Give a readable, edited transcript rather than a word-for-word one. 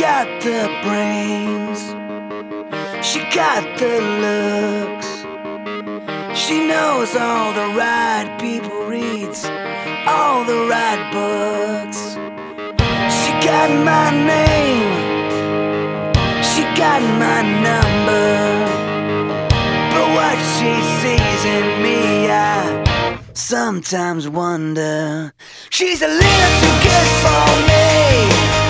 got the brains, she got the looks. She knows all the right people, reads all the right books. She got my name, she got my number, but what she sees in me, I sometimes wonder. She's a little too good for me.